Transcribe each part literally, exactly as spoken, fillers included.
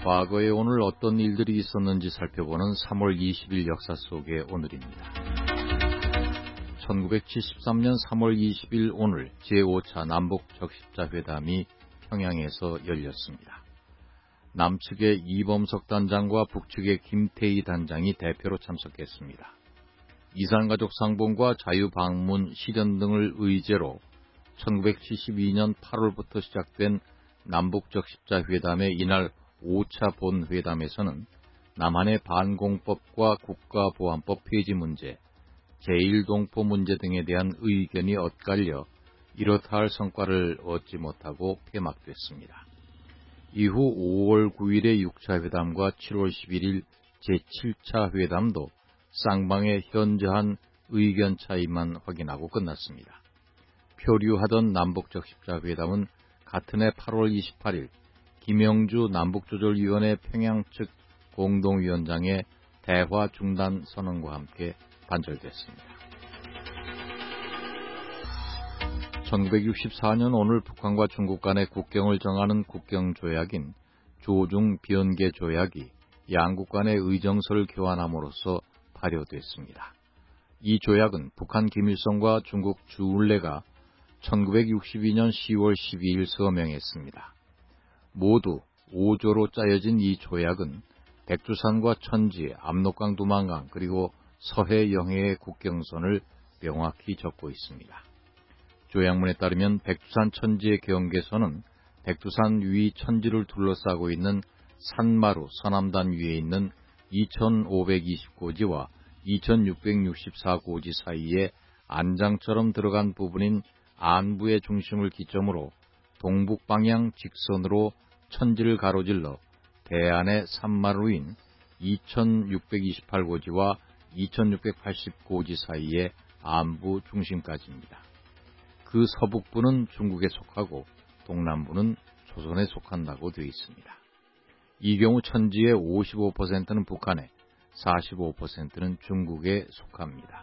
과거에 오늘 어떤 일들이 있었는지 살펴보는 삼월 이십일 역사 속의 오늘입니다. 천구백칠십삼 년 삼월 이십일 오늘 제오 차 남북 적십자 회담이 평양에서 열렸습니다. 남측의 이범석 단장과 북측의 김태희 단장이 대표로 참석했습니다. 이산가족 상봉과 자유방문 실현 등을 의제로 천구백칠십이 년 팔월부터 시작된 남북 적십자 회담의 이날 오 차 본회담에서는 남한의 반공법과 국가보안법 폐지 문제, 제일 동포 문제 등에 대한 의견이 엇갈려 이렇다 할 성과를 얻지 못하고 폐막됐습니다. 이후 오월 구일의 육 차 회담과 칠월 십일일 제칠 차 회담도 쌍방의 현저한 의견 차이만 확인하고 끝났습니다. 표류하던 남북적십자 회담은 같은 해 팔월 이십팔일 김영주 남북조절위원회 평양 측 공동위원장의 대화 중단 선언과 함께 반절됐습니다. 천구백육십사 년 오늘 북한과 중국 간의 국경을 정하는 국경조약인 조중 비연계 조약이 양국 간의 의정서를 교환함으로써 발효됐습니다. 이 조약은 북한 김일성과 중국 주울레가 천구백육십이 년 시월 십이일 서명했습니다. 모두 오 조로 짜여진 이 조약은 백두산과 천지, 압록강 두만강 그리고 서해 영해의 국경선을 명확히 적고 있습니다. 조약문에 따르면 백두산 천지의 경계선은 백두산 위 천지를 둘러싸고 있는 산마루 서남단 위에 있는 이천오백이십 고지와 이천육백육십사 고지 사이에 안장처럼 들어간 부분인 안부의 중심을 기점으로 동북방향 직선으로 천지를 가로질러 대안의 산마루인 이천육백이십팔 고지와 이천육백팔십 고지 사이의 안부 중심까지입니다. 그 서북부는 중국에 속하고 동남부는 조선에 속한다고 되어 있습니다. 이 경우 천지의 오십오 퍼센트는 북한에, 사십오 퍼센트는 중국에 속합니다.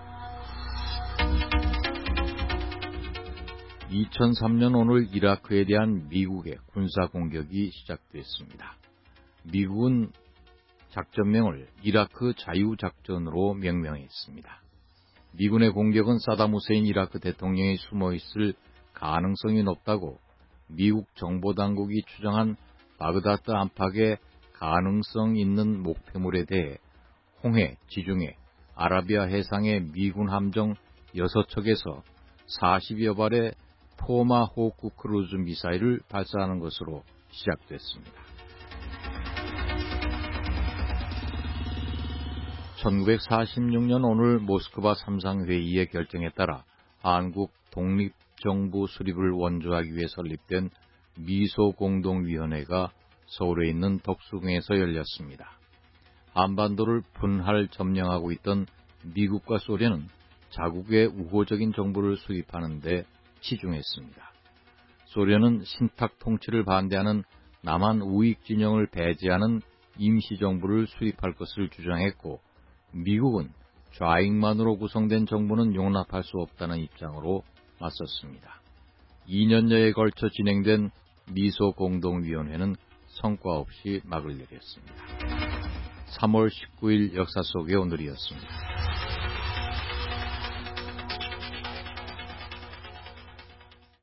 이천삼 년 오늘 이라크에 대한 미국의 군사 공격이 시작됐습니다. 미국은 작전명을 이라크 자유작전으로 명명했습니다. 미군의 공격은 사담 후세인 이라크 대통령이 숨어있을 가능성이 높다고 미국 정보당국이 추정한 바그다드 안팎의 가능성 있는 목표물에 대해 홍해, 지중해, 아라비아 해상의 미군 함정 여섯 척에서 사십여 발의 토마호크 크루즈 미사일을 발사하는 것으로 시작됐습니다. 천구백사십육 년 오늘 모스크바 삼상회의의 결정에 따라 한국 독립정부 수립을 원조하기 위해 설립된 미소공동위원회가 서울에 있는 덕수궁에서 열렸습니다. 한반도를 분할 점령하고 있던 미국과 소련은 자국의 우호적인 정부를 수립하는 데 치중했습니다. 소련은 신탁 통치를 반대하는 남한 우익 진영을 배제하는 임시정부를 수립할 것을 주장했고, 미국은 좌익만으로 구성된 정부는 용납할 수 없다는 입장으로 맞섰습니다. 이 년여에 걸쳐 진행된 미소공동위원회는 성과 없이 막을 내렸습니다. 삼월 십구일 역사 속의 오늘이었습니다.